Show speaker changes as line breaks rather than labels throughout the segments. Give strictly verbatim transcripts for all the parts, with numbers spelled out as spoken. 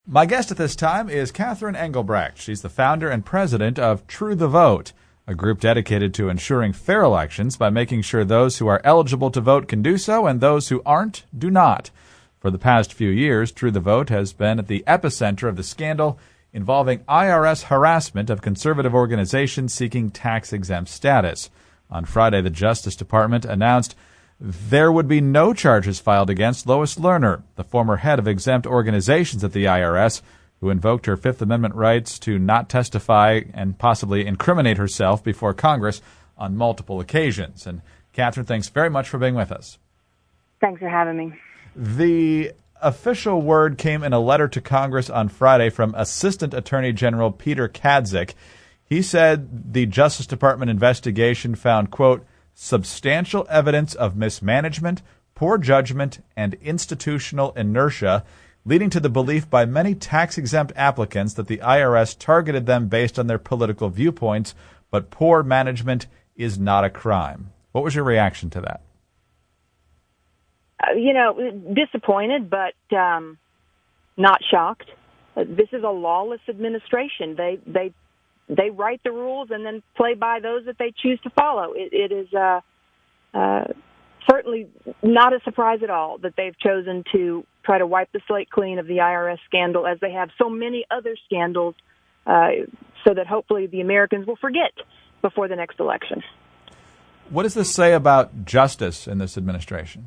My guest at this time is Catherine Engelbrecht. She's the founder and president of True the Vote, a group dedicated to ensuring fair elections by making sure those who are eligible to vote can do so and those who aren't do not. For the past few years, True the Vote has been at the epicenter of the scandal involving I R S harassment of conservative organizations seeking tax-exempt status. On Friday, the Justice Department announced there would be no charges filed against Lois Lerner, the former head of exempt organizations at the I R S, who invoked her Fifth Amendment rights to not testify and possibly incriminate herself before Congress on multiple occasions. And Catherine, thanks very much for being with us.
Thanks for having me.
The official word came in a letter to Congress on Friday from Assistant Attorney General Peter Kadzik. He said the Justice Department investigation found, quote, substantial evidence of mismanagement, poor judgment, and institutional inertia, leading to the belief by many tax-exempt applicants that the I R S targeted them based on their political viewpoints, but poor management is not a crime. What was your reaction to that?
Uh, you know, disappointed, but um, not shocked. Uh, this is a lawless administration. They they They write the rules and then play by those that they choose to follow. It, it is uh, uh, certainly not a surprise at all that they've chosen to try to wipe the slate clean of the I R S scandal, as they have so many other scandals, uh, so that hopefully the Americans will forget before the next election.
What does this say about justice in this administration?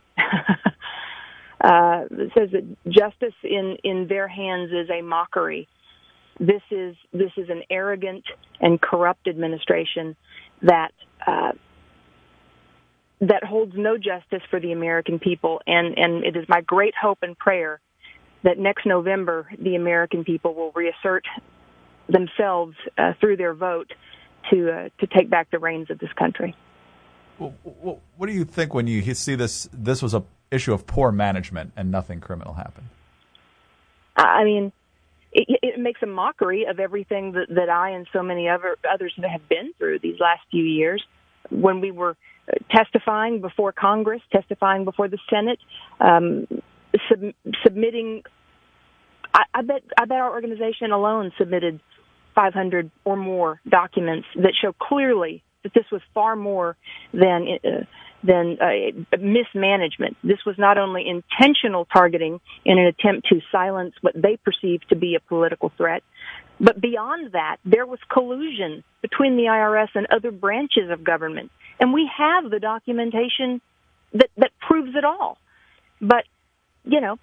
uh, it says that justice in, in their hands is a mockery. This is this is an arrogant and corrupt administration that uh, that holds no justice for the American people, and, and it is my great hope and prayer that next November the American people will reassert themselves uh, through their vote to uh, to take back the reins of this country.
Well, well, what do you think when you see this? This was a issue of poor management and nothing criminal happened.
I mean. It, it makes a mockery of everything that, that I and so many other others have been through these last few years. When we were testifying before Congress, testifying before the Senate, um, sub, submitting, I, I bet I bet our organization alone submitted five hundred or more documents that show clearly that this was far more than uh, than uh, mismanagement. This was not only intentional targeting in an attempt to silence what they perceived to be a political threat, but beyond that, there was collusion between the I R S and other branches of government. And we have the documentation that, that proves it all. But, you know,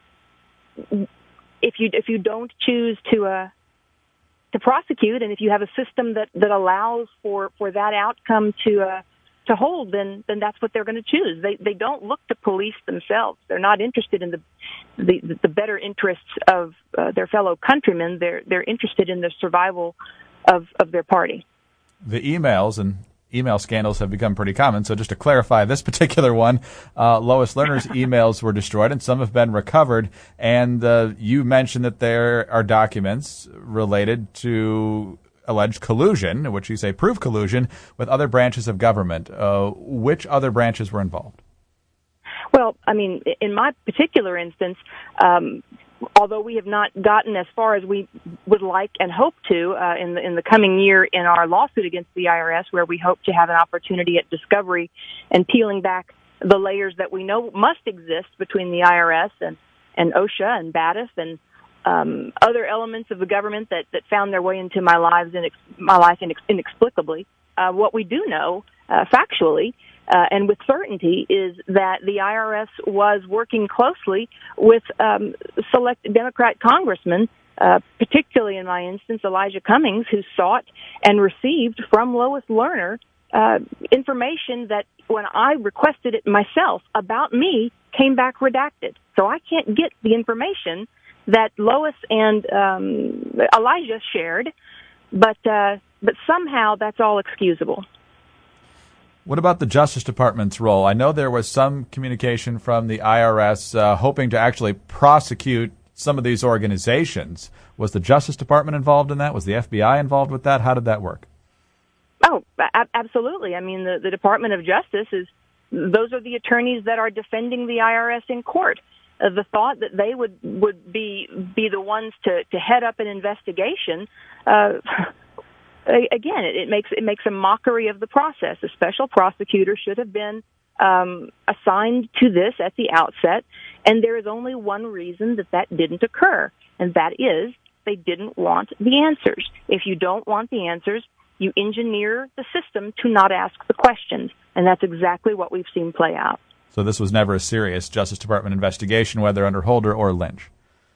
if you if you don't choose to uh, to prosecute, and if you have a system that, that allows for, for that outcome to uh, to hold, then then that's what they're going to choose. They they don't look to police themselves. They're not interested in the the, the better interests of uh, their fellow countrymen. They're they're interested in the survival of, of their party.
The emails and email scandals have become pretty common. So just to clarify this particular one, uh, Lois Lerner's emails were destroyed and some have been recovered. And uh, you mentioned that there are documents related to alleged collusion, which you say prove collusion, with other branches of government. Uh, which other branches were involved?
Well, I mean, in my particular instance, um, although we have not gotten as far as we would like and hope to uh, in the in the coming year in our lawsuit against the I R S, where we hope to have an opportunity at discovery and peeling back the layers that we know must exist between the I R S and, and OSHA and BATF and Um, other elements of the government that, that found their way into my lives inex- my life inex- inexplicably. Uh, what we do know uh, factually uh, and with certainty is that the I R S was working closely with um, select Democrat congressmen, uh, particularly in my instance Elijah Cummings, who sought and received from Lois Lerner uh, information that when I requested it myself about me came back redacted. So I can't get the information that Lois and um, Elijah shared, but uh, but somehow that's all excusable.
What about the Justice Department's role? I know there was some communication from the I R S uh, hoping to actually prosecute some of these organizations. Was the Justice Department involved in that? Was the F B I involved with that? How did that work?
Oh, a- absolutely. I mean, the, the Department of Justice is, those are the attorneys that are defending the I R S in court. uh, the thought that they would would be be the ones to to head up an investigation. Uh, again, it, it makes it makes a mockery of the process. A special prosecutor should have been um, assigned to this at the outset, and there is only one reason that that didn't occur, and that is they didn't want the answers. If you don't want the answers, you engineer the system to not ask the questions, and that's exactly what we've seen play out.
So this was never a serious Justice Department investigation, whether under Holder or Lynch?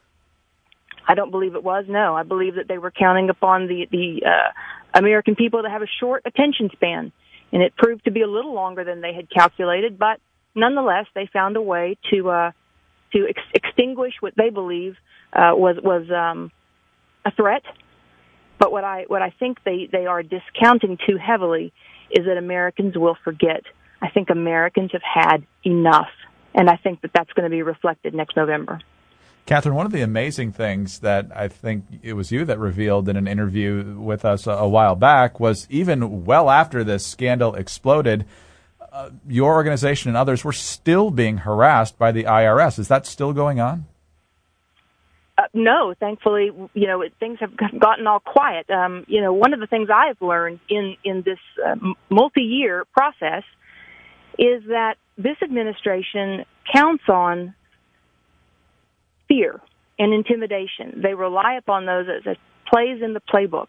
I don't believe it was, no. I believe that they were counting upon the, the uh, American people to have a short attention span, and it proved to be a little longer than they had calculated, but nonetheless, they found a way to uh, to ex- extinguish what they believe uh, was was um, a threat. But what I what I think they, they are discounting too heavily is that Americans will forget. I think Americans have had enough, and I think that that's going to be reflected next November.
Catherine, one of the amazing things that I think it was you that revealed in an interview with us a, a while back was even well after this scandal exploded, uh, your organization and others were still being harassed by the I R S. Is that still going on?
Uh, no, thankfully, you know, it, things have gotten all quiet. Um, you know, one of the things I've learned in, in this uh, multi-year process is that this administration counts on fear and intimidation. They rely upon those as, as plays in the playbook.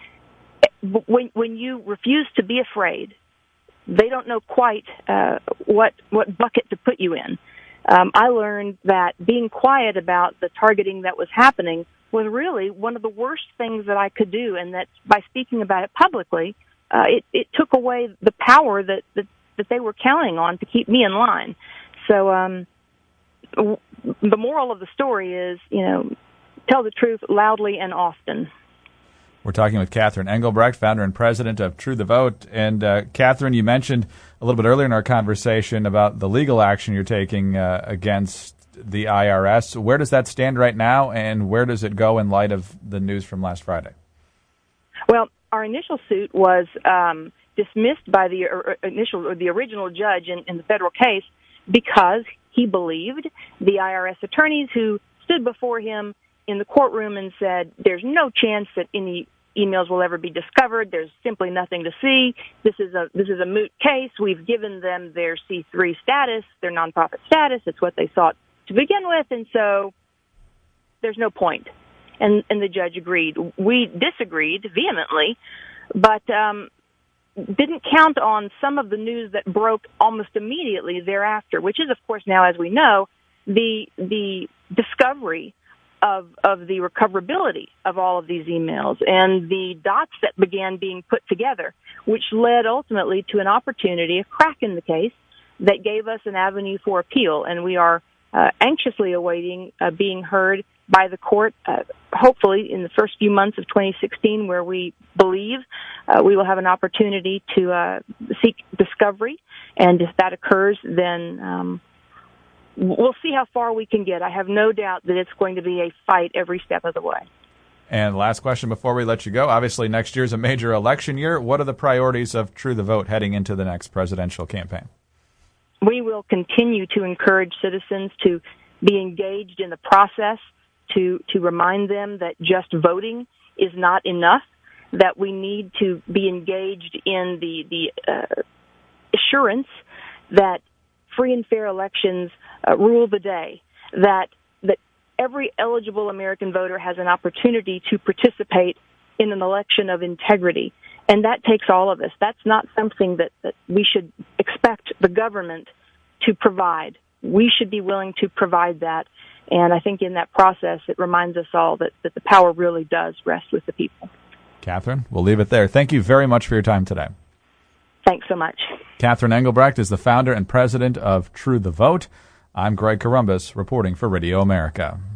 When, when you refuse to be afraid, they don't know quite uh, what what bucket to put you in. Um, I learned that being quiet about the targeting that was happening was really one of the worst things that I could do, and that by speaking about it publicly, uh, it, it took away the power that, that, that they were counting on to keep me in line. So um, w- the moral of the story is, you know, tell the truth loudly and often.
We're talking with Catherine Engelbrecht, founder and president of True the Vote. And, uh, Catherine, you mentioned a little bit earlier in our conversation about the legal action you're taking uh, against the I R S. Where does that stand right now, and where does it go in light of the news from last Friday?
Well, our initial suit was um, dismissed by the or initial or the original judge in, in the federal case because he believed the I R S attorneys who stood before him in the courtroom and said, there's no chance that any emails will ever be discovered. There's simply nothing to see. This is a this is a moot case. We've given them their C three status, their nonprofit status. It's what they sought to begin with, and so there's no point. And and the judge agreed. We disagreed vehemently, but um, didn't count on some of the news that broke almost immediately thereafter, which is, of course, now, as we know, the the discovery of of the recoverability of all of these emails and the dots that began being put together, which led ultimately to an opportunity, a crack in the case, that gave us an avenue for appeal. And we are uh, anxiously awaiting uh, being heard by the court, uh, hopefully in the first few months of twenty sixteen, where we believe uh, we will have an opportunity to uh, seek discovery. And if that occurs, then um, we'll see how far we can get. I have no doubt that it's going to be a fight every step of the way.
And last question before we let you go. Obviously, next year is a major election year. What are the priorities of True the Vote heading into the next presidential campaign?
We will continue to encourage citizens to be engaged in the process, to, to remind them that just voting is not enough, that we need to be engaged in the, the uh, assurance that free and fair elections uh, rule the day, that that every eligible American voter has an opportunity to participate in an election of integrity. And that takes all of us. That's not something that, that we should expect the government to provide. We should be willing to provide that. And I think in that process, it reminds us all that, that the power really does rest with the people.
Catherine, we'll leave it there. Thank you very much for your time today.
Thanks so much.
Catherine Engelbrecht is the founder and president of True the Vote. I'm Greg Corombos, reporting for Radio America.